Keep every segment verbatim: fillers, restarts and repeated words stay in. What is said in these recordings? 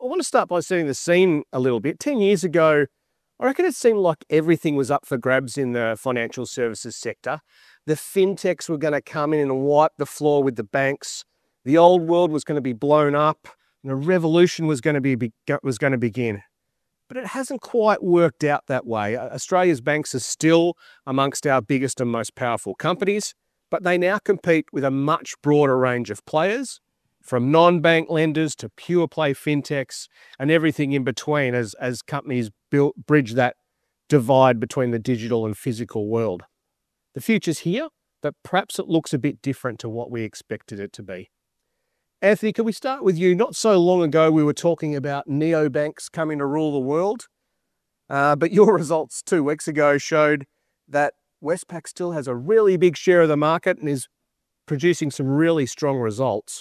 want to start by setting the scene a little bit. ten years ago, I reckon it seemed like everything was up for grabs in the financial services sector. The fintechs were going to come in and wipe the floor with the banks. The old world was going to be blown up and a revolution was going to be was going to begin. But it hasn't quite worked out that way. Australia's banks are still amongst our biggest and most powerful companies, but they now compete with a much broader range of players, from non-bank lenders to pure play fintechs and everything in between as, as companies build, bridge that divide between the digital and physical world. The future's here, but perhaps it looks a bit different to what we expected it to be. Anthony, can we start with you? Not so long ago, we were talking about neobanks coming to rule the world, uh, but your results two weeks ago showed that Westpac still has a really big share of the market and is producing some really strong results.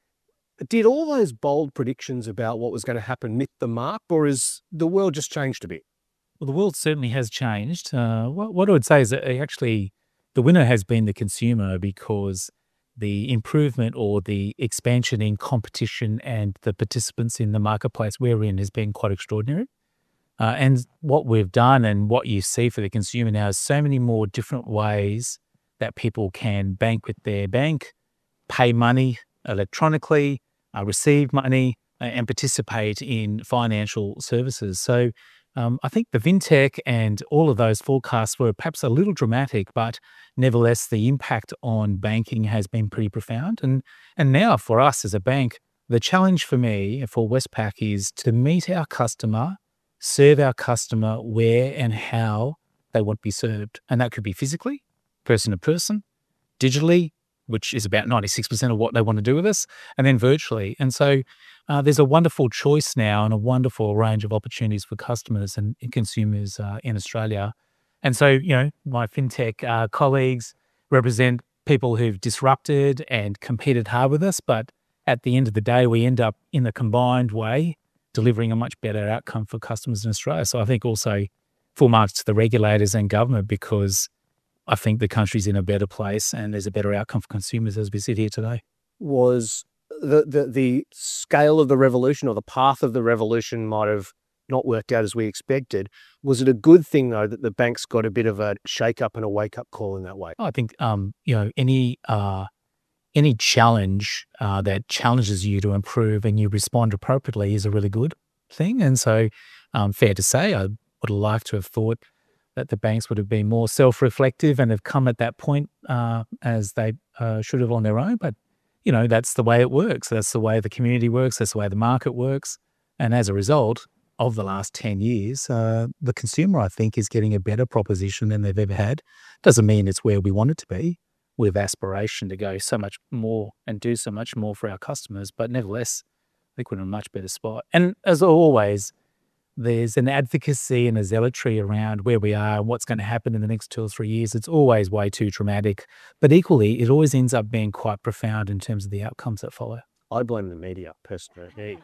Did all those bold predictions about what was going to happen miss the mark, or has the world just changed a bit? Well, the world certainly has changed. Uh, what, what I would say is that actually the winner has been the consumer, because the improvement or the expansion in competition and the participants in the marketplace we're in has been quite extraordinary. Uh, and what we've done and what you see for the consumer now is so many more different ways that people can bank with their bank, pay money electronically, uh, receive money, uh, and participate in financial services. So um, I think the fintech and all of those forecasts were perhaps a little dramatic, but nevertheless, the impact on banking has been pretty profound. And, and now for us as a bank, the challenge for me, for Westpac, is to meet our customer, serve our customer where and how they want to be served. And that could be physically, person to person, digitally, which is about ninety-six percent of what they want to do with us, and then virtually. And so uh, there's a wonderful choice now and a wonderful range of opportunities for customers and, and consumers uh, in Australia. And so, you know, my fintech uh, colleagues represent people who've disrupted and competed hard with us, but at the end of the day, we end up in a combined way delivering a much better outcome for customers in Australia. So I think also full marks to the regulators and government, because I think the country's in a better place and there's a better outcome for consumers as we sit here today. Was the, the, the scale of the revolution, or the path of the revolution, might have not worked out as we expected. Was it a good thing, though, that the banks got a bit of a shake-up and a wake-up call in that way? I think, um, you know, any uh, any challenge uh, that challenges you to improve and you respond appropriately is a really good thing. And so um, fair to say, I would have liked to have thought that the banks would have been more self-reflective and have come at that point uh, as they uh, should have on their own. But, you know, that's the way it works. That's the way the community works. That's the way the market works. And as a result of the last ten years, uh, the consumer, I think, is getting a better proposition than they've ever had. Doesn't mean it's where we want it to be. We have aspiration to go so much more and do so much more for our customers. But nevertheless, I think we're in a much better spot. And as always, there's an advocacy and a zealotry around where we are and what's going to happen in the next two or three years. It's always way too dramatic, but equally, it always ends up being quite profound in terms of the outcomes that follow. I blame the media, personally.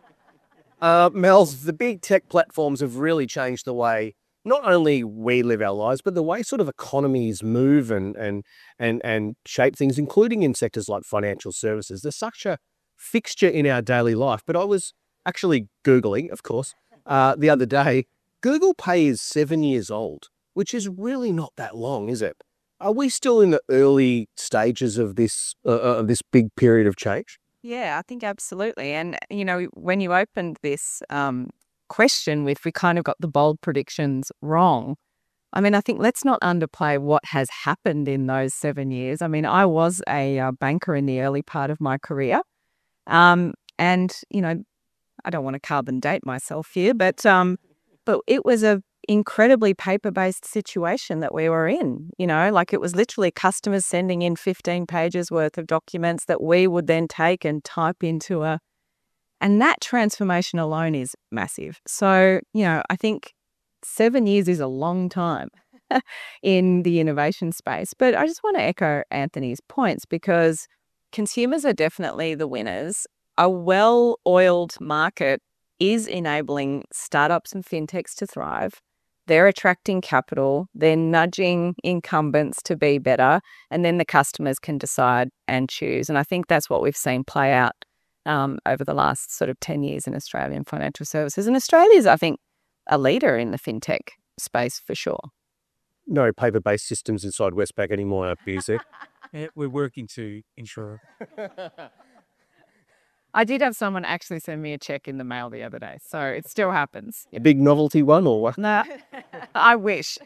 uh, Mels, the big tech platforms have really changed the way not only we live our lives, but the way sort of economies move and and and and shape things, including in sectors like financial services. They're such a fixture in our daily life. But I was actually Googling, of course, Uh, the other day. Google Pay is seven years old, which is really not that long, is it? Are we still in the early stages of this uh, of this big period of change? Yeah, I think absolutely. And, you know, when you opened this um, question with, we kind of got the bold predictions wrong, I mean, I think let's not underplay what has happened in those seven years. I mean, I was a uh, banker in the early part of my career. Um, and, you know, I don't want to carbon date myself here, but um, but it was a incredibly paper-based situation that we were in. You know, like it was literally customers sending in fifteen pages worth of documents that we would then take and type into a, and that transformation alone is massive. So, you know, I think seven years is a long time in the innovation space. But I just want to echo Anthony's points, because consumers are definitely the winners. A well-oiled market is enabling startups and fintechs to thrive. They're attracting capital. They're nudging incumbents to be better. And then the customers can decide and choose. And I think that's what we've seen play out um, over the last sort of ten years in Australian financial services. And Australia's, I think, a leader in the fintech space for sure. No paper-based systems inside Westpac anymore, Busey. Yeah, we're working to ensure. I did have someone actually send me a check in the mail the other day, so it still happens. A big novelty one or what? No, I wish.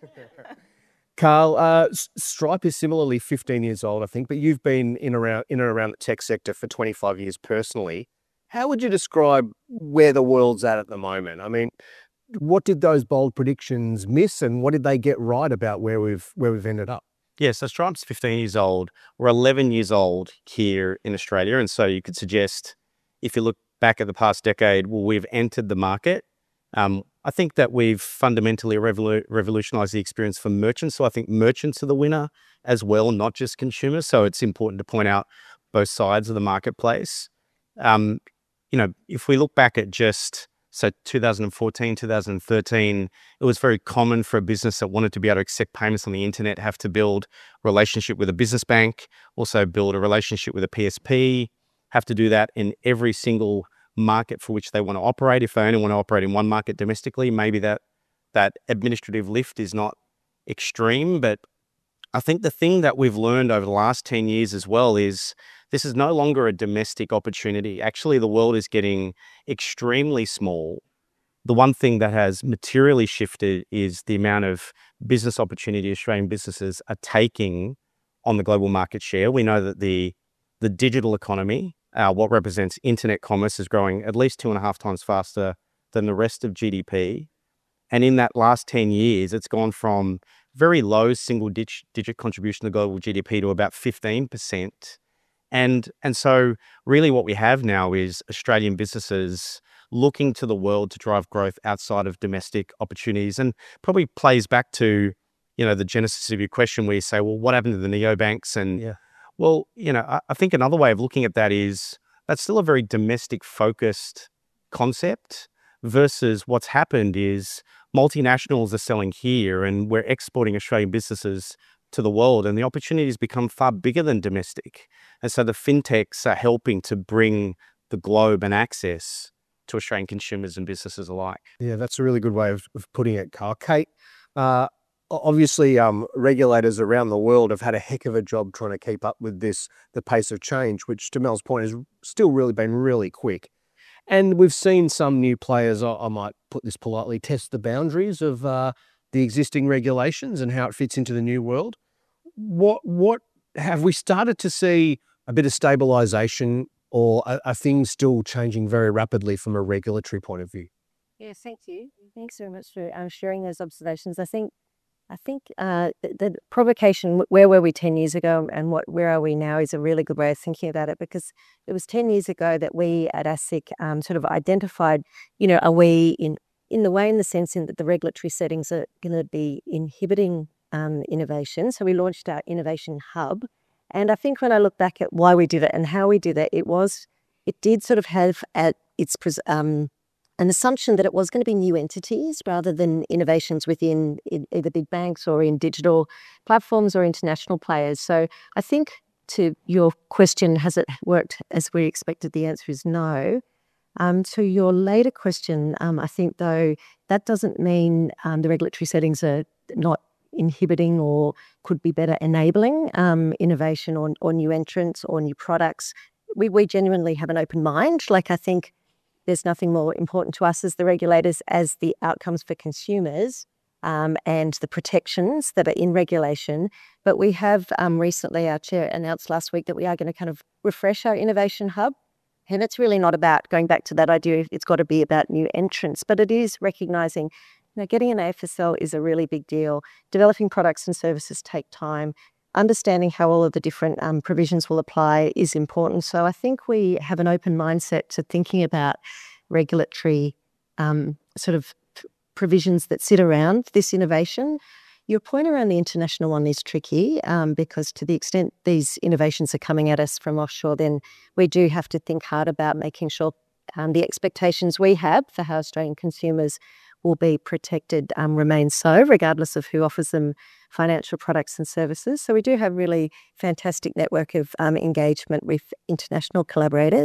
Carl, uh, S- Stripe is similarly fifteen years old, I think, but you've been in around in and around the tech sector for twenty-five years personally. How would you describe where the world's at at the moment? I mean, what did those bold predictions miss, and what did they get right about where we've where we've ended up? Yeah, so Stripe's fifteen years old. We're eleven years old here in Australia. And so you could suggest, if you look back at the past decade, well, we've entered the market. Um, I think that we've fundamentally revolu- revolutionized the experience for merchants. So I think merchants are the winner as well, not just consumers. So it's important to point out both sides of the marketplace. Um, you know, if we look back at just, so two thousand fourteen, two thousand thirteen, it was very common for a business that wanted to be able to accept payments on the internet, have to build a relationship with a business bank, also build a relationship with a P S P, have to do that in every single market for which they want to operate. If they only want to operate in one market domestically, maybe that that administrative lift is not extreme. But I think the thing that we've learned over the last ten years as well is this is no longer a domestic opportunity. Actually, the world is getting extremely small. The one thing that has materially shifted is the amount of business opportunity Australian businesses are taking on the global market share. We know that the the digital economy, uh, what represents internet commerce, is growing at least two and a half times faster than the rest of G D P. And in that last ten years, it's gone from very low single digit, digit contribution to global G D P to about fifteen percent. And, and so really what we have now is Australian businesses looking to the world to drive growth outside of domestic opportunities, and probably plays back to, you know, the genesis of your question where you say, well, what happened to the neobanks? And Yeah. well, you know, I, I think another way of looking at that is that's still a very domestic focused concept, versus what's happened is multinationals are selling here and we're exporting Australian businesses to the world, and the opportunities become far bigger than domestic. And so the fintechs are helping to bring the globe and access to Australian consumers and businesses alike. Yeah, that's a really good way of, of putting it, Carl. Kate, uh, o- obviously um, regulators around the world have had a heck of a job trying to keep up with this, the pace of change, which to Mel's point has still really been really quick. And we've seen some new players, I, I might put this politely, test the boundaries of uh, the existing regulations and how it fits into the new world. What, what have we started to see a bit of stabilisation, or are, are things still changing very rapidly from a regulatory point of view? Yes, thank you. Thanks very much for um, sharing those observations. I think, I think uh, the, the provocation, where were we ten years ago and what, where are we now, is a really good way of thinking about it, because it was ten years ago that we at ASIC um, sort of identified, you know, are we in, in the way, in the sense in that the regulatory settings are going to be inhibiting um, innovation. So we launched our Innovation Hub. And I think when I look back at why we did it and how we did it, it was, it did sort of have at its um, an assumption that it was going to be new entities rather than innovations within either big banks or in digital platforms or international players. So I think, to your question, has it worked as we expected? The answer is no. Um, to your later question, um, I think, though, that doesn't mean um, the regulatory settings are not inhibiting or could be better enabling um, innovation or, or new entrants or new products. We, we genuinely have an open mind. Like, I think there's nothing more important to us as the regulators as the outcomes for consumers um, and the protections that are in regulation. But we have um, recently, our chair announced last week that we are going to kind of refresh our Innovation Hub. And it's really not about going back to that idea, it's got to be about new entrants, but it is recognising, you know, getting an A F S L is a really big deal. Developing products and services take time. Understanding how all of the different um, provisions will apply is important. So I think we have an open mindset to thinking about regulatory um, sort of p- provisions that sit around this innovation. Your point around the international one is tricky um, because to the extent these innovations are coming at us from offshore, then we do have to think hard about making sure um, the expectations we have for how Australian consumers will be protected um, remain so, regardless of who offers them financial products and services. So we do have really fantastic network of um, engagement with international collaborators.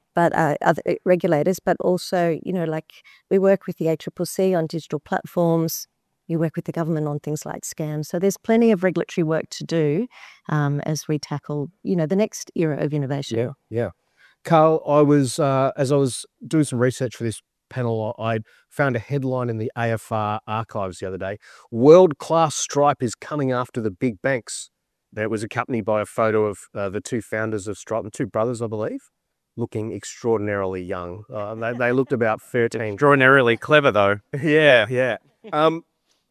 but uh, other uh, regulators, but also, you know, like we work with the A C C C on digital platforms. You work with the government on things like scams. So there's plenty of regulatory work to do um, as we tackle, you know, the next era of innovation. Yeah, yeah. Carl, I was, uh, as I was doing some research for this panel, I found a headline in the A F R archives the other day. World-class Stripe is coming after the big banks. That was accompanied by a photo of uh, the two founders of Stripe, the two brothers, I believe, looking extraordinarily young. Uh, they, they looked about thirteen. Extraordinarily clever, though. Yeah, yeah. Um,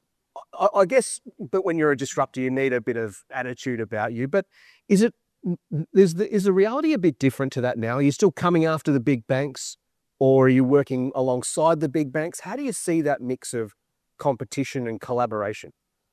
I, I guess, but when you're a disruptor, you need a bit of attitude about you. But is it, is the, is the reality a bit different to that now? Are you still coming after the big banks, or are you working alongside the big banks? How do you see that mix of competition and collaboration?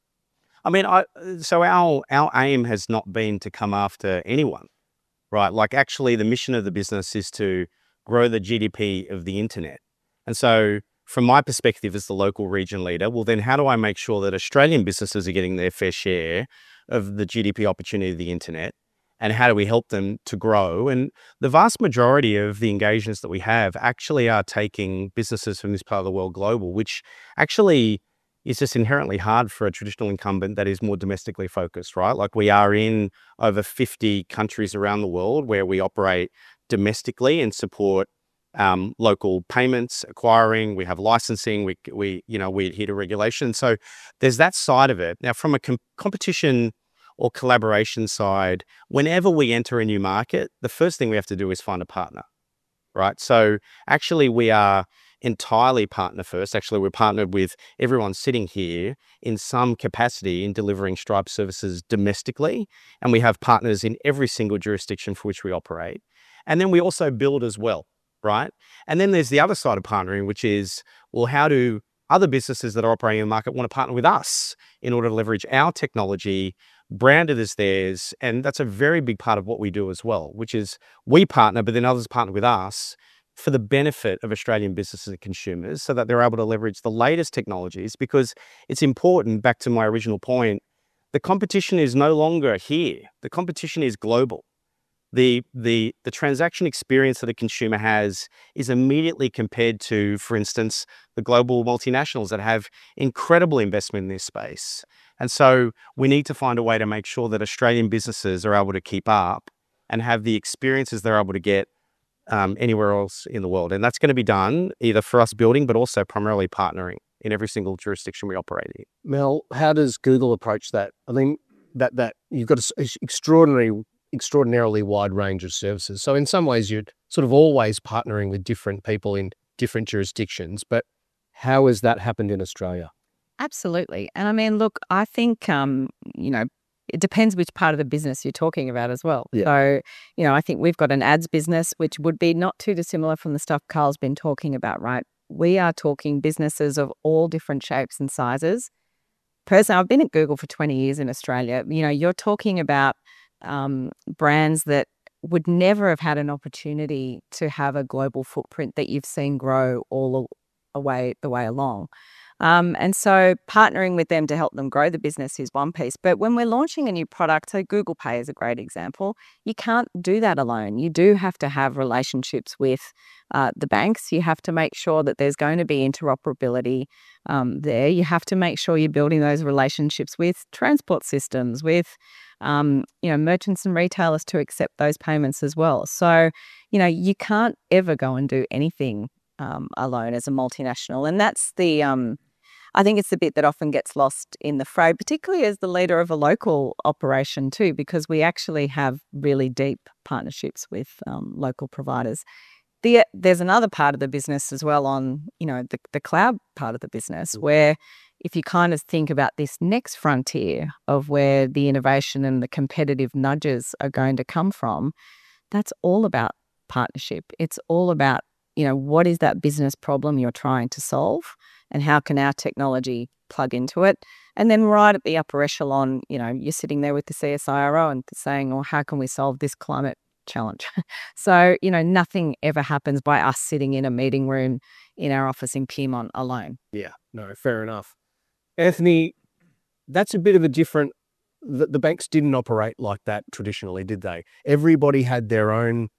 I mean, I so our our aim has not been to come after anyone, right? Like, actually, the mission of the business is to grow the G D P of the internet. And so, from my perspective as the local region leader, well, then how do I make sure that Australian businesses are getting their fair share of the G D P opportunity of the internet? And how do we help them to grow? And the vast majority of the engagements that we have actually are taking businesses from this part of the world global, which actually is just inherently hard for a traditional incumbent that is more domestically focused, right? Like, we are in over fifty countries around the world where we operate domestically and support um, local payments, acquiring. We have licensing. We, we, you know, we adhere to regulation. So there's that side of it. Now, from a com- competition or collaboration side, whenever we enter a new market, the first thing we have to do is find a partner, right? So actually, we are entirely partner first. Actually, we're partnered with everyone sitting here in some capacity in delivering Stripe services domestically. And we have partners in every single jurisdiction for which we operate. And then we also build as well, right? And then there's the other side of partnering, which is, well, how do other businesses that are operating in the market want to partner with us in order to leverage our technology, branded as theirs? And that's a very big part of what we do as well, which is we partner, but then others partner with us for the benefit of Australian businesses and consumers so that they're able to leverage the latest technologies. Because it's important, back to my original point, the competition is no longer here. The competition is global. The, the, the transaction experience that a consumer has is immediately compared to, for instance, the global multinationals that have incredible investment in this space. And so we need to find a way to make sure that Australian businesses are able to keep up and have the experiences they're able to get Um, anywhere else in the world. And that's going to be done either for us building, but also primarily partnering in every single jurisdiction we operate in. Mel, how does Google approach that? I mean, that that you've got an extraordinary, extraordinarily wide range of services. So in some ways, you're sort of always partnering with different people in different jurisdictions. But how has that happened in Australia? Absolutely. And I mean, look, I think, um, you know, it depends which part of the business you're talking about as well. Yeah. So, you know, I think we've got an ads business, which would be not too dissimilar from the stuff Carl's been talking about, right? We are talking businesses of all different shapes and sizes. Personally, I've been at Google for twenty years in Australia. You know, you're talking about um, brands that would never have had an opportunity to have a global footprint that you've seen grow all the way, the way along. Um, and so partnering with them to help them grow the business is one piece. But when we're launching a new product, so Google Pay is a great example, you can't do that alone. You do have to have relationships with uh, the banks. You have to make sure that there's going to be interoperability um, there. You have to make sure you're building those relationships with transport systems, with um, you know, merchants and retailers to accept those payments as well. So, you know, you can't ever go and do anything um, alone as a multinational. And that's the... Um, I think it's the bit that often gets lost in the fray, particularly as the leader of a local operation too, because we actually have really deep partnerships with um, local providers. The, there's another part of the business as well on, you know, the, the cloud part of the business, where if you kind of think about this next frontier of where the innovation and the competitive nudges are going to come from, that's all about partnership. It's all about, you know, what is that business problem you're trying to solve? And how can our technology plug into it? And then right at the upper echelon, you know, you're sitting there with the C S I R O and saying, oh, how can we solve this climate challenge? So, you know, nothing ever happens by us sitting in a meeting room in our office in Pyrmont alone. Yeah, no, fair enough. Anthony, that's a bit of a different, the, the banks didn't operate like that traditionally, did they? Everybody had their own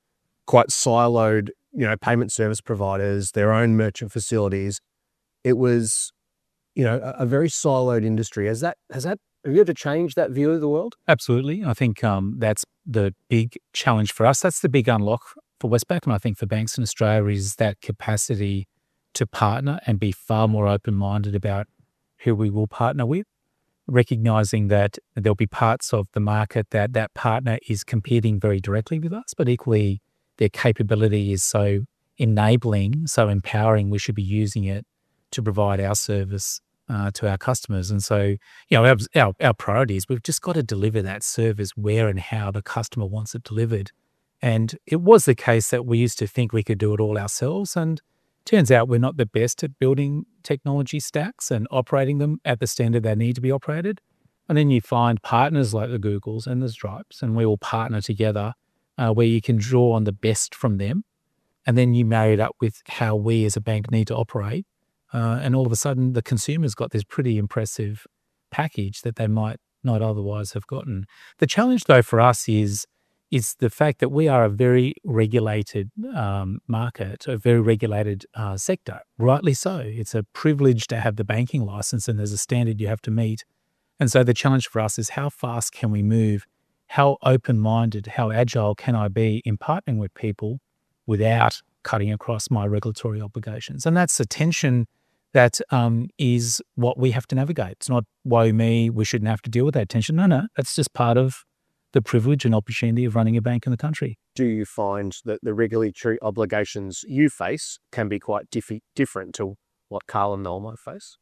quite siloed, you know, payment service providers, their own merchant facilities. It was, you know, a, a very siloed industry. Has that, has that, have you had to change that view of the world? Absolutely. I think um, that's the big challenge for us. That's the big unlock for Westpac, and I think for banks in Australia, is that capacity to partner and be far more open-minded about who we will partner with, recognizing that there'll be parts of the market that that partner is competing very directly with us, but equally their capability is so enabling, so empowering, we should be using it to provide our service uh, to our customers. And so, you know, our, our, our priority is we've just got to deliver that service where and how the customer wants it delivered. And it was the case that we used to think we could do it all ourselves, and turns out we're not the best at building technology stacks and operating them at the standard they need to be operated. And then you find partners like the Googles and the Stripes, and we all partner together uh, where you can draw on the best from them. And then you marry it up with how we as a bank need to operate. Uh, and all of a sudden, the consumer's got this pretty impressive package that they might not otherwise have gotten. The challenge, though, for us is is the fact that we are a very regulated um, market, a very regulated uh, sector. Rightly so. It's a privilege to have the banking license, and there's a standard you have to meet. And so the challenge for us is how fast can we move? How open-minded, how agile can I be in partnering with people without cutting across my regulatory obligations? And that's a tension that um, is what we have to navigate. It's not, woe me, we shouldn't have to deal with that tension. No, no, that's just part of the privilege and opportunity of running a bank in the country. Do you find that the regulatory obligations you face can be quite diffi- different to what Carl and Noel might face?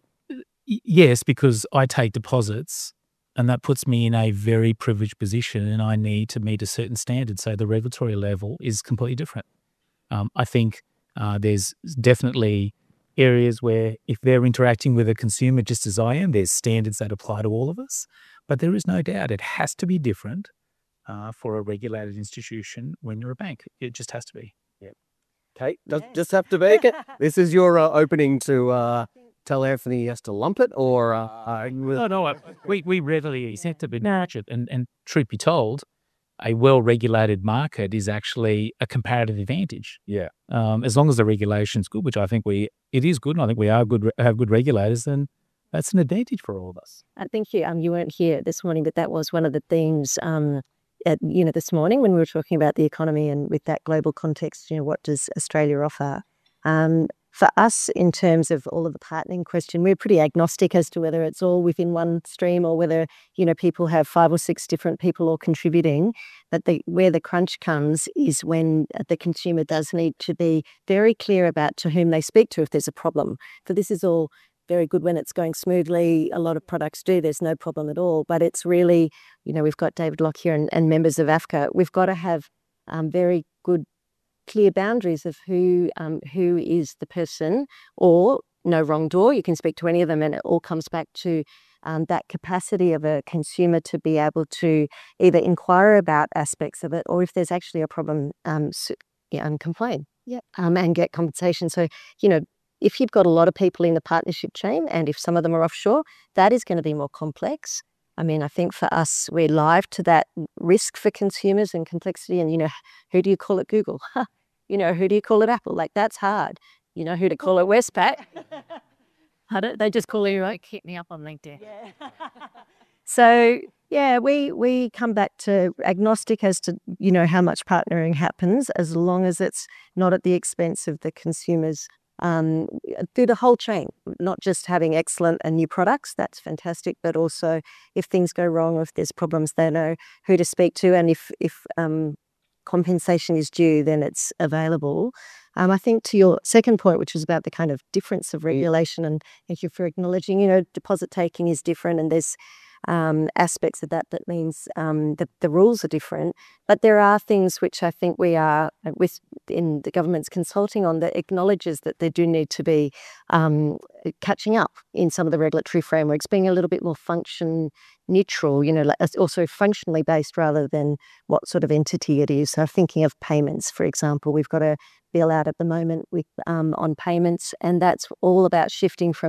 Y- Yes, because I take deposits, and that puts me in a very privileged position, and I need to meet a certain standard. So the regulatory level is completely different. Um, I think uh, there's definitely areas where if they're interacting with a consumer just as I am, there's standards that apply to all of us. But there is no doubt it has to be different uh, for a regulated institution when you're a bank. It just has to be. Kate, does Yes. just have to be? This is your uh, opening to uh, tell Anthony he has to lump it, or uh, No, no, I- we, we readily accept it, but nurture it. And, and truth be told, a well-regulated market is actually a comparative advantage. Yeah. Um, as long as the regulation's good, which I think we it is good, and I think we are good have good regulators, then that's an advantage for all of us. I think you um you weren't here this morning, but that was one of the themes um at, you know this morning when we were talking about the economy and with that global context. You know, what does Australia offer? Um, for us, in terms of all of the partnering question, we're pretty agnostic as to whether it's all within one stream or whether you know people have five or six different people all contributing. But the where the crunch comes is when the consumer does need to be very clear about to whom they speak to if there's a problem. For this is all very good when it's going smoothly. A lot of products do. There's no problem at all. But it's really, you know, we've got David Locke here and, and members of A F C A. We've got to have um, very good, clear boundaries of who um, who is the person, or no wrong door. You can speak to any of them, and it all comes back to um, that capacity of a consumer to be able to either inquire about aspects of it, or if there's actually a problem, um, su- yeah, and complain. Yeah, um, and get compensation. So you know. If you've got a lot of people in the partnership chain, and if some of them are offshore, that is going to be more complex. I mean, I think for us, we're live to that risk for consumers and complexity. And, you know, who do you call it Google? You know, who do you call it Apple? Like, that's hard. You know, who to call it Westpac? I don't, they just call you, like, hit me up on LinkedIn. So, yeah, we, we come back to agnostic as to, you know, how much partnering happens, as long as it's not at the expense of the consumers. Um, through the whole chain, not just having excellent and new products, that's fantastic, but also if things go wrong or if there's problems, they know who to speak to, and if if um, compensation is due, then it's available. Um, I think to your second point, which was about the kind of difference of regulation, and thank you for acknowledging, you know, deposit taking is different, and there's um, aspects of that that means um, that the rules are different. But there are things which I think we are uh, with in the government's consulting on that acknowledges that there do need to be um, catching up in some of the regulatory frameworks, being a little bit more function neutral, you know, like also functionally based rather than what sort of entity it is. So thinking of payments, for example, we've got a bill out at the moment with um, on payments, and that's all about shifting from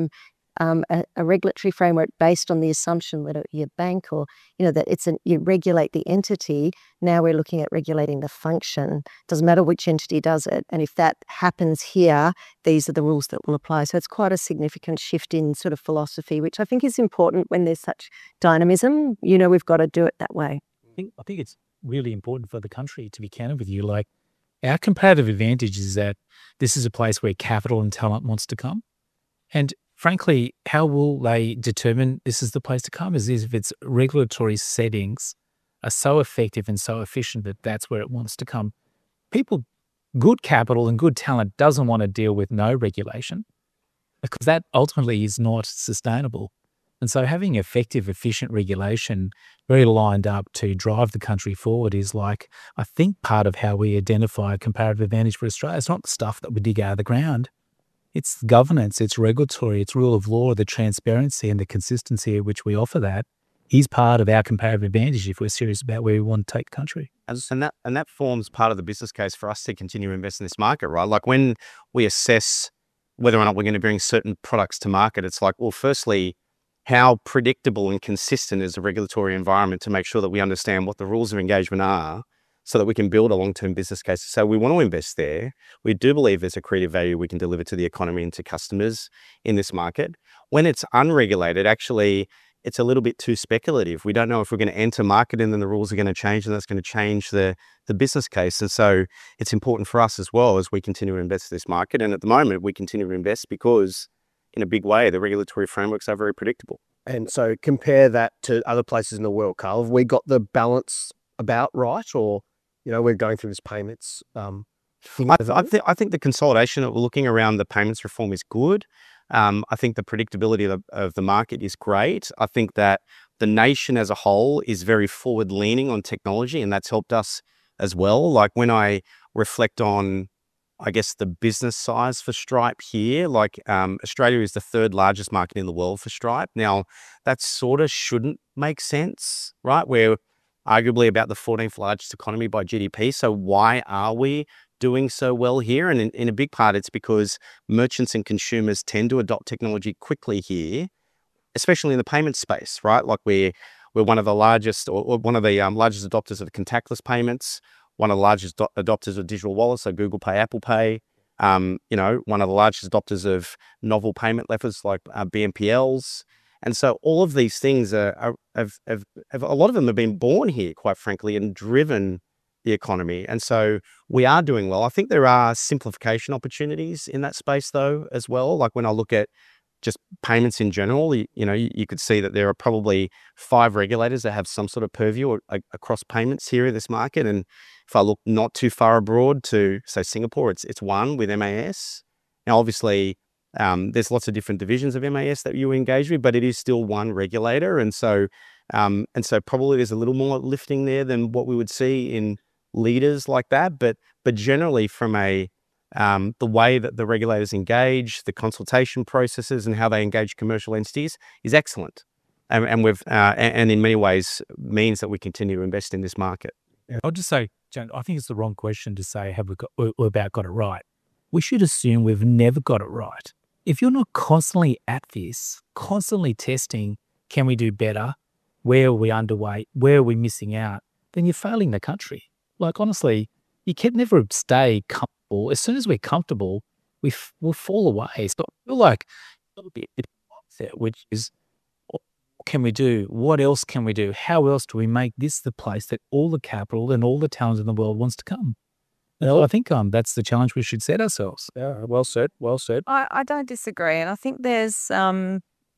um, a, a regulatory framework based on the assumption that you're a bank or, you know, that it's an, you regulate the entity. Now we're looking at regulating the function. Doesn't matter which entity does it. And if that happens here, these are the rules that will apply. So it's quite a significant shift in sort of philosophy, which I think is important when there's such dynamism. You know, we've got to do it that way. I think, I think it's really important for the country, to be candid with you. Like, our comparative advantage is that this is a place where capital and talent wants to come. And frankly, how will they determine this is the place to come? Is if its regulatory settings are so effective and so efficient that that's where it wants to come. People, good capital and good talent doesn't want to deal with no regulation, because that ultimately is not sustainable. And so having effective, efficient regulation very lined up to drive the country forward is, like, I think, part of how we identify a comparative advantage for Australia. It's not the stuff that we dig out of the ground. It's governance, it's regulatory, it's rule of law, the transparency and the consistency at which we offer that is part of our comparative advantage if we're serious about where we want to take the country. And, and that and that forms part of the business case for us to continue to invest in this market, right? Like, when we assess whether or not we're going to bring certain products to market, it's like, well, firstly, how predictable and consistent is the regulatory environment to make sure that we understand what the rules of engagement are so that we can build a long-term business case. So we want to invest there. We do believe there's a creative value we can deliver to the economy and to customers in this market. When it's unregulated, actually, it's a little bit too speculative. We don't know if we're going to enter market and then the rules are going to change, and that's going to change the, the business case. And so it's important for us as well as we continue to invest in this market. And at the moment, we continue to invest because, in a big way, the regulatory frameworks are very predictable. And so compare that to other places in the world, Carl. Have we got the balance about right, or, you know, we're going through this payments um, thing? I, th- I, th- I think the consolidation that we're looking around the payments reform is good. Um, I think the predictability of the, of the market is great. I think that the nation as a whole is very forward leaning on technology, and that's helped us as well. Like, when I reflect on, I guess, the business size for Stripe here, like um, Australia is the third largest market in the world for Stripe. Now, that sort of shouldn't make sense, right? We're arguably about the fourteenth largest economy by G D P. So why are we doing so well here? And in, in a big part, it's because merchants and consumers tend to adopt technology quickly here, especially in the payment space, right? Like, we're, we're one of the largest, or, or one of the um, largest adopters of contactless payments, one of the largest do- adopters of digital wallets, so Google Pay, Apple Pay, um, you know, one of the largest adopters of novel payment methods like uh, B N P Ls. And so all of these things are, are have, have, have, a lot of them have been born here, quite frankly, and driven the economy. And so we are doing well. I think there are simplification opportunities in that space, though, as well. Like, when I look at just payments in general, you, you know, you, you could see that there are probably five regulators that have some sort of purview a, across payments here in this market. And if I look not too far abroad to, say, Singapore, it's it's one with M A S. Now, obviously, um, there's lots of different divisions of M A S that you engage with, but it is still one regulator. And so, um, and so probably there's a little more lifting there than what we would see in leaders like that. But but generally, from a Um, the way that the regulators engage, the consultation processes, and how they engage commercial entities is excellent, and, and we've uh, and, and in many ways means that we continue to invest in this market. I'll just say, Jan, I think it's the wrong question to say, have we got, or, or about got it right? We should assume we've never got it right. If you're not constantly at this, constantly testing, can we do better? Where are we underweight? Where are we missing out? Then you're failing the country. Like, honestly, you can never stay comfortable. As soon as we're comfortable, we f- we'll fall away. So I feel like a little bit mindset, which is, what can we do? What else can we do? How else do we make this the place that all the capital and all the talent in the world wants to come? Well, I think um, that's the challenge we should set ourselves. Yeah, well said, well said. I, I don't disagree. And I think there's, um,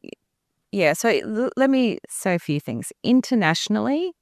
yeah, so l- let me say a few things. Internationally,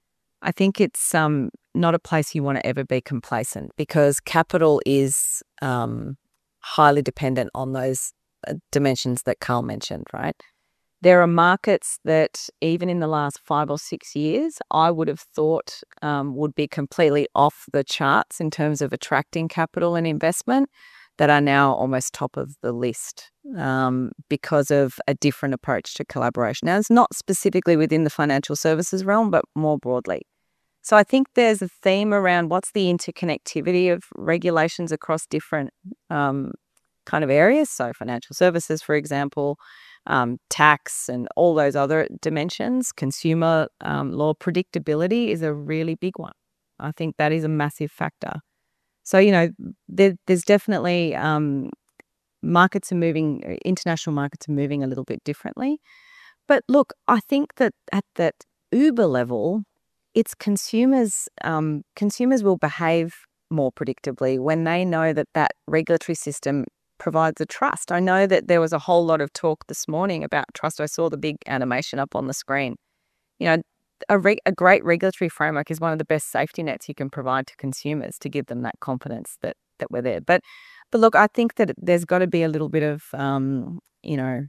I think it's um, not a place you want to ever be complacent, because capital is um, highly dependent on those uh, dimensions that Carl mentioned, right? There are markets that even in the last five or six years, I would have thought um, would be completely off the charts in terms of attracting capital and investment, that are now almost top of the list um, because of a different approach to collaboration. Now, it's not specifically within the financial services realm, but more broadly. So I think there's a theme around what's the interconnectivity of regulations across different um, kind of areas. So financial services, for example, um, tax and all those other dimensions. Consumer um, law predictability is a really big one. I think that is a massive factor. So, you know, there, there's definitely um, markets are moving, international markets are moving a little bit differently. But look, I think that at that Uber level, it's consumers, um, consumers will behave more predictably when they know that that regulatory system provides a trust. I know that there was a whole lot of talk this morning about trust. I saw the big animation up on the screen. You know, a, reg- a great regulatory framework is one of the best safety nets you can provide to consumers to give them that confidence that that we're there. But, but look, I think that there's got to be a little bit of, um, you know,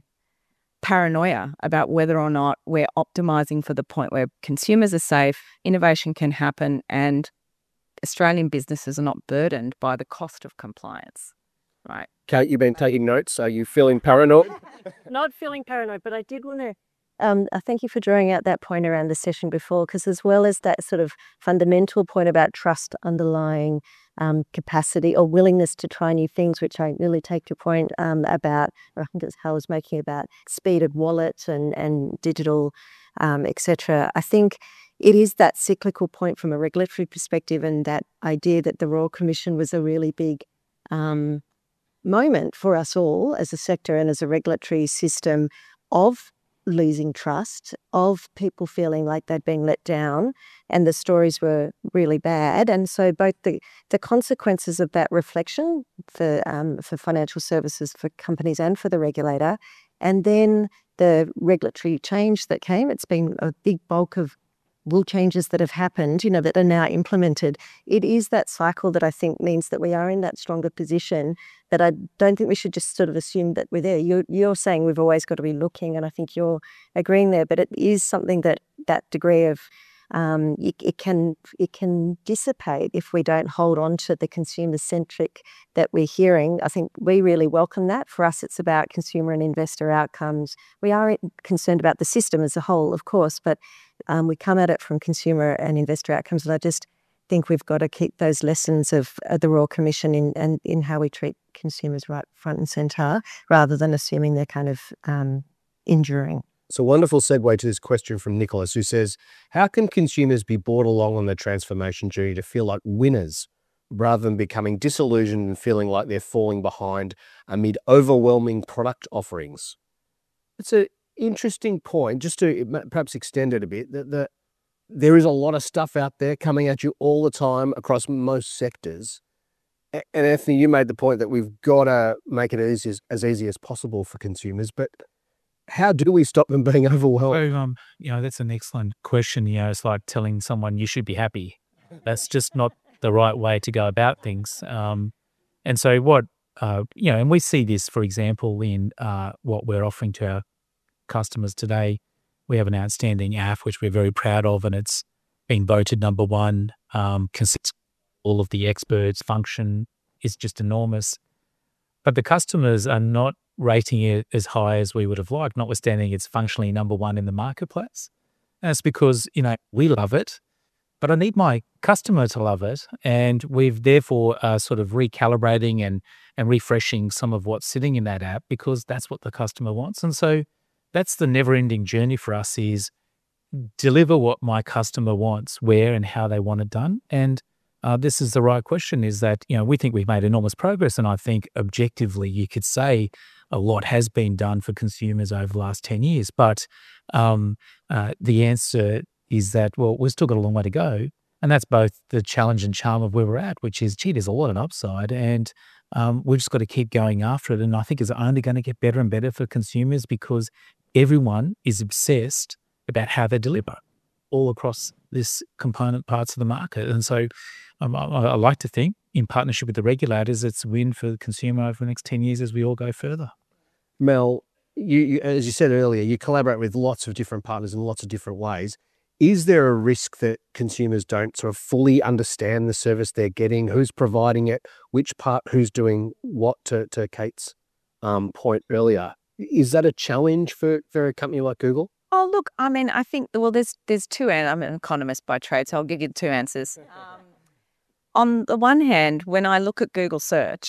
paranoia about whether or not we're optimizing for the point where consumers are safe, innovation can happen, and Australian businesses are not burdened by the cost of compliance, right? Kate, you've been taking notes. Are you feeling paranoid? Not feeling paranoid, but I did want to um, uh, thank you for drawing out that point around the session before, because as well as that sort of fundamental point about trust underlying um, capacity or willingness to try new things, which I really take your point um, about, or I think it's Hal was making about speed of wallet and, and digital, um, et cetera. I think it is that cyclical point from a regulatory perspective, and that idea that the Royal Commission was a really big um, moment for us all as a sector and as a regulatory system of losing trust, of people feeling like they'd been let down and the stories were really bad. And so both the, the consequences of that reflection for um, for financial services, for companies and for the regulator, and then the regulatory change that came. It's been a big bulk of rule changes that have happened, you know, that are now implemented. It is that cycle that I think means that we are in that stronger position, that I don't think we should just sort of assume that we're there. You're, you're saying we've always got to be looking, and I think you're agreeing there, but it is something that that degree of um, it, it can it can dissipate if we don't hold on to the consumer-centric that we're hearing. I think we really welcome that. For us, it's about consumer and investor outcomes. We are concerned about the system as a whole, of course, but um, we come at it from consumer and investor outcomes, and I just think we've got to keep those lessons of uh, the Royal Commission in and in how we treat consumers right front and centre, rather than assuming they're kind of um, enduring. It's a wonderful segue to this question from Nicholas, who says, how can consumers be brought along on their transformation journey to feel like winners rather than becoming disillusioned and feeling like they're falling behind amid overwhelming product offerings? It's an interesting point, just to perhaps extend it a bit, that the, there is a lot of stuff out there coming at you all the time across most sectors. And Anthony, you made the point that we've got to make it easy as, as easy as possible for consumers, but how do we stop them being overwhelmed? So, um, you know, that's an excellent question. You know, it's like telling someone you should be happy. That's just not the right way to go about things. Um, and so what, uh, you know, and we see this, for example, in uh, what we're offering to our customers today. We have an outstanding app, which we're very proud of, and it's been voted number one. Um, consists all of the experts, function is just enormous. But the customers are not rating it as high as we would have liked, notwithstanding it's functionally number one in the marketplace. And it's because, you know, we love it, but I need my customer to love it. And we've therefore uh, sort of recalibrating and, and refreshing some of what's sitting in that app, because that's what the customer wants. And so that's the never-ending journey for us, is deliver what my customer wants, where and how they want it done. And uh, this is the right question, is that, you know, we think we've made enormous progress. And I think objectively you could say a lot has been done for consumers over the last ten years. But um, uh, the answer is that, well, we've still got a long way to go. And that's both the challenge and charm of where we're at, which is, gee, there's a lot of upside, and um, we've just got to keep going after it. And I think it's only going to get better and better for consumers, because everyone is obsessed about how they deliver all across this component parts of the market. And so um, I, I like to think, in partnership with the regulators, it's a win for the consumer over the next ten years as we all go further. Mel, you, you, as you said earlier, you collaborate with lots of different partners in lots of different ways. Is there a risk that consumers don't sort of fully understand the service they're getting, who's providing it, which part, who's doing what, to, to Kate's um, point earlier? Is that a challenge for, for a company like Google? Oh, look, I mean, I think, well, there's there's two, and I'm an economist by trade, so I'll give you two answers. Um, on the one hand, when I look at Google search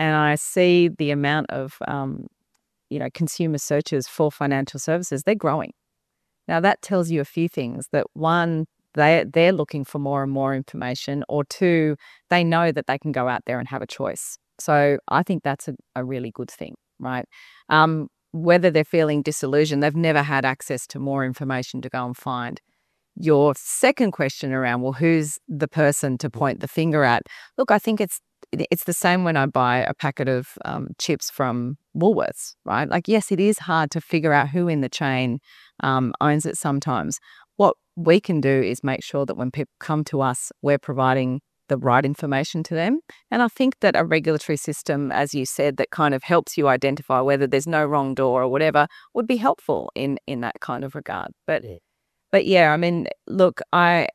and I see the amount of, um, you know, consumer searches for financial services, they're growing. Now, that tells you a few things. That one, they, they're looking for more and more information, or two, they know that they can go out there and have a choice. So I think that's a, a really good thing, right? Um, whether they're feeling disillusioned, they've never had access to more information to go and find. Your second question around, well, who's the person to point the finger at? Look, I think it's it's the same when I buy a packet of um, chips from Woolworths, right? Like, yes, it is hard to figure out who in the chain um, owns it sometimes. What we can do is make sure that when people come to us, we're providing the right information to them. And I think that a regulatory system, as you said, that kind of helps you identify whether there's no wrong door or whatever would be helpful in, in that kind of regard. But, yeah. but yeah, I mean, look, I,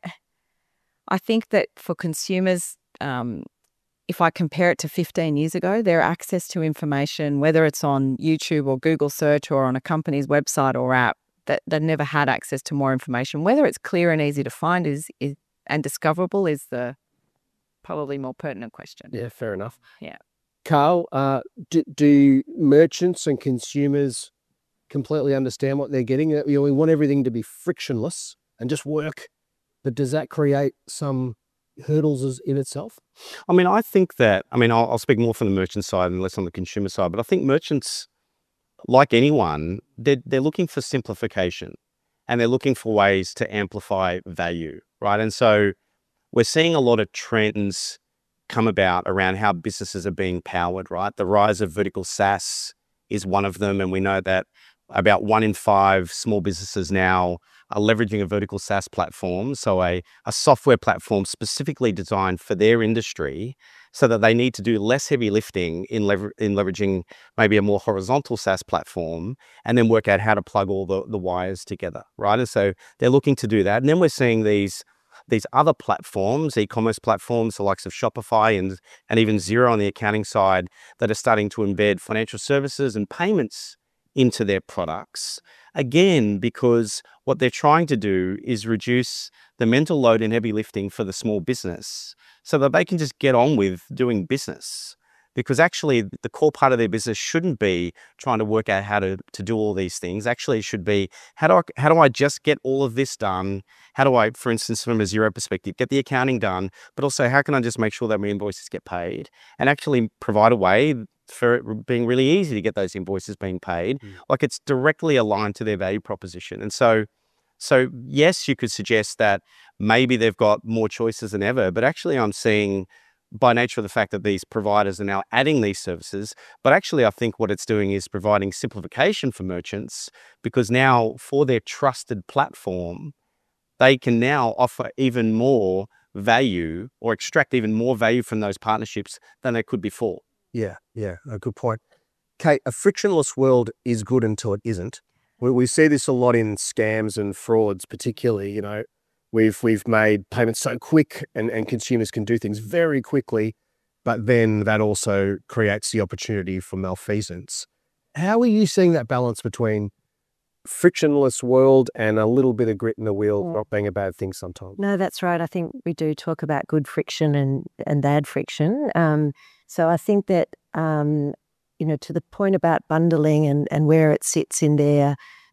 I think that for consumers, um, if I compare it to fifteen years ago, their access to information, whether it's on YouTube or Google search or on a company's website or app, that they've never had access to more information. Whether it's clear and easy to find is, is and discoverable is the probably more pertinent question. Yeah, fair enough. Yeah. Carl, uh, do, do merchants and consumers completely understand what they're getting? You know, we want everything to be frictionless and just work, but does that create some hurdles as in itself? I mean, I think that, I mean, I'll, I'll speak more from the merchant side and less on the consumer side, but I think merchants, like anyone, they're, they're looking for simplification and they're looking for ways to amplify value, right? And so we're seeing a lot of trends come about around how businesses are being powered, right? The rise of vertical SaaS is one of them. And we know that about one in five small businesses now are leveraging a vertical SaaS platform. So a, a software platform specifically designed for their industry so that they need to do less heavy lifting in, lever in leveraging maybe a more horizontal SaaS platform and then work out how to plug all the, the wires together, right? And so they're looking to do that. And then we're seeing these These other platforms, e-commerce platforms, the likes of Shopify and, and even Xero on the accounting side, that are starting to embed financial services and payments into their products. Again, because what they're trying to do is reduce the mental load and heavy lifting for the small business so that they can just get on with doing business. Because actually the core part of their business shouldn't be trying to work out how to, to do all these things. Actually, it should be, how do I, how do I just get all of this done? How do I, for instance, from a Xero perspective, get the accounting done, but also how can I just make sure that my invoices get paid and actually provide a way for it being really easy to get those invoices being paid. Mm. Like it's directly aligned to their value proposition. And so, so yes, you could suggest that maybe they've got more choices than ever, but actually I'm seeing, by nature of the fact that these providers are now adding these services, but actually I think what it's doing is providing simplification for merchants, because now for their trusted platform, they can now offer even more value or extract even more value from those partnerships than they could before. Yeah, yeah, a good point. Kate, a frictionless world is good until it isn't. We, we see this a lot in scams and frauds, particularly, you know, We've we've made payments so quick and, and consumers can do things very quickly, but then that also creates the opportunity for malfeasance. How are you seeing that balance between frictionless world and a little bit of grit in the wheel Yeah. not being a bad thing sometimes? No, that's right. I think we do talk about good friction and, and bad friction. Um, so I think that, um, you know, to the point about bundling and, and where it sits in there,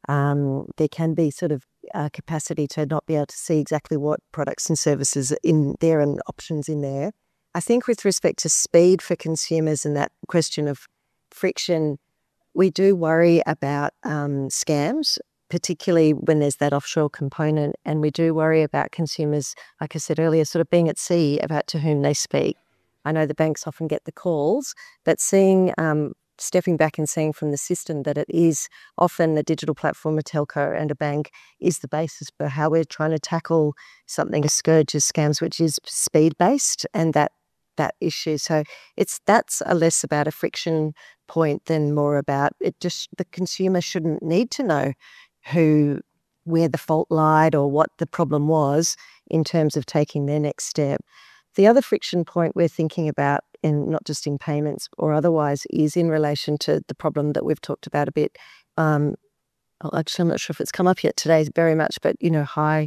um, there can be sort of uh, capacity to not be able to see exactly what products and services are in there and options in there. I think with respect to speed for consumers and that question of friction, we do worry about um, scams, particularly when there's that offshore component. And we do worry about consumers, like I said earlier, sort of being at sea about to whom they speak. I know the banks often get the calls, but seeing, um, stepping back and seeing from the system that it is often a digital platform, a telco and a bank is the basis for how we're trying to tackle something as scourge as scams, which is speed-based and that that issue. So it's that's a less about a friction point than more about it. Just the consumer shouldn't need to know who, where the fault lied or what the problem was in terms of taking their next step. The other friction point we're thinking about, in not just in payments or otherwise, is in relation to the problem that we've talked about a bit. Um, actually, I'm not sure if it's come up yet today very much, but you know, high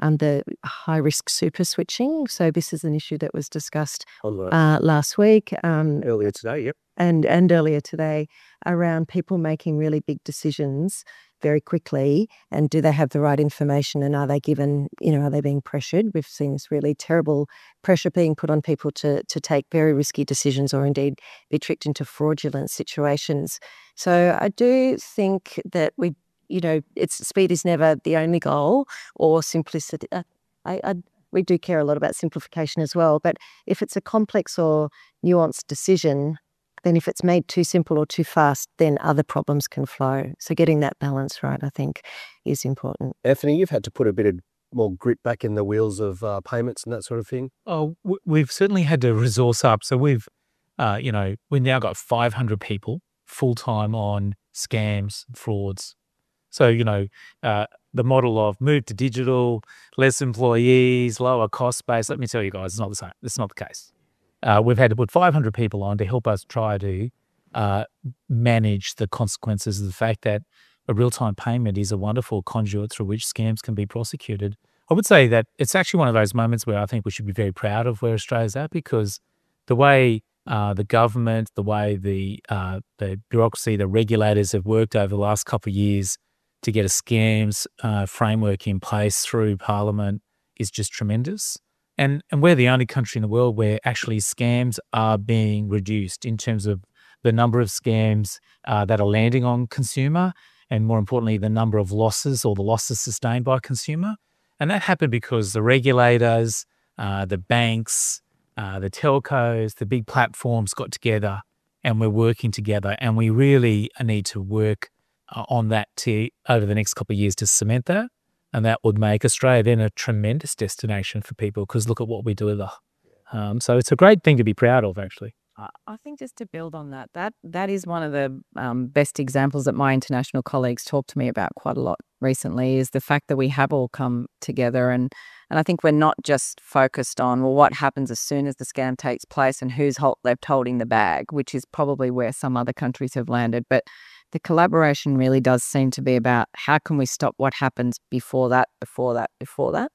um, the high risk super switching. So this is an issue that was discussed On the uh, last week um, earlier today, yep. and and earlier today around people making really big decisions very quickly, and do they have the right information, and are they given, you know, are they being pressured? We've seen this really terrible pressure being put on people to to take very risky decisions, or indeed be tricked into fraudulent situations. So I do think that we, you know, it's speed is never the only goal, or simplicity. Uh, I, I we do care a lot about simplification as well, but if it's a complex or nuanced decision, then if it's made too simple or too fast, then other problems can flow. So getting that balance right, I think, is important. Anthony, you've had to put a bit of more grit back in the wheels of uh, payments and that sort of thing. Oh, w- we've certainly had to resource up. So we've, uh, you know, we've now got five hundred people full time on scams, frauds. So, you know, uh, the model of move to digital, less employees, lower cost base. Let me tell you guys, it's not the same. It's not the case. Uh, we've had to put five hundred people on to help us try to uh, manage the consequences of the fact that a real-time payment is a wonderful conduit through which scams can be prosecuted. I would say that it's actually one of those moments where I think we should be very proud of where Australia's at, because the way uh, the government, the way the uh, the bureaucracy, the regulators have worked over the last couple of years to get a scams uh, framework in place through Parliament is just tremendous. And and we're the only country in the world where actually scams are being reduced in terms of the number of scams uh, that are landing on consumer, and more importantly, the number of losses or the losses sustained by consumer. And that happened because the regulators, uh, the banks, uh, the telcos, the big platforms got together, and we're working together. And we really need to work uh, on that to, over the next couple of years to cement that. And that would make Australia then a tremendous destination for people, because look at what we deliver. Um, so it's a great thing to be proud of, actually. I I think just to build on that, that that is one of the um, best examples that my international colleagues talk to me about quite a lot recently, is the fact that we have all come together, and and I think we're not just focused on, well, what happens as soon as the scam takes place and who's hold, left holding the bag, which is probably where some other countries have landed, but the collaboration really does seem to be about how can we stop what happens before that, before that, before that.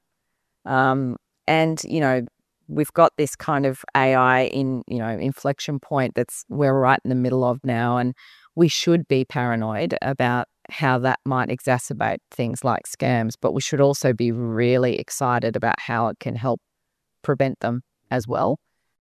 Um, and, you know, we've got this kind of A I in, you know, inflection point that's we're right in the middle of now. And we should be paranoid about how that might exacerbate things like scams, but we should also be really excited about how it can help prevent them as well.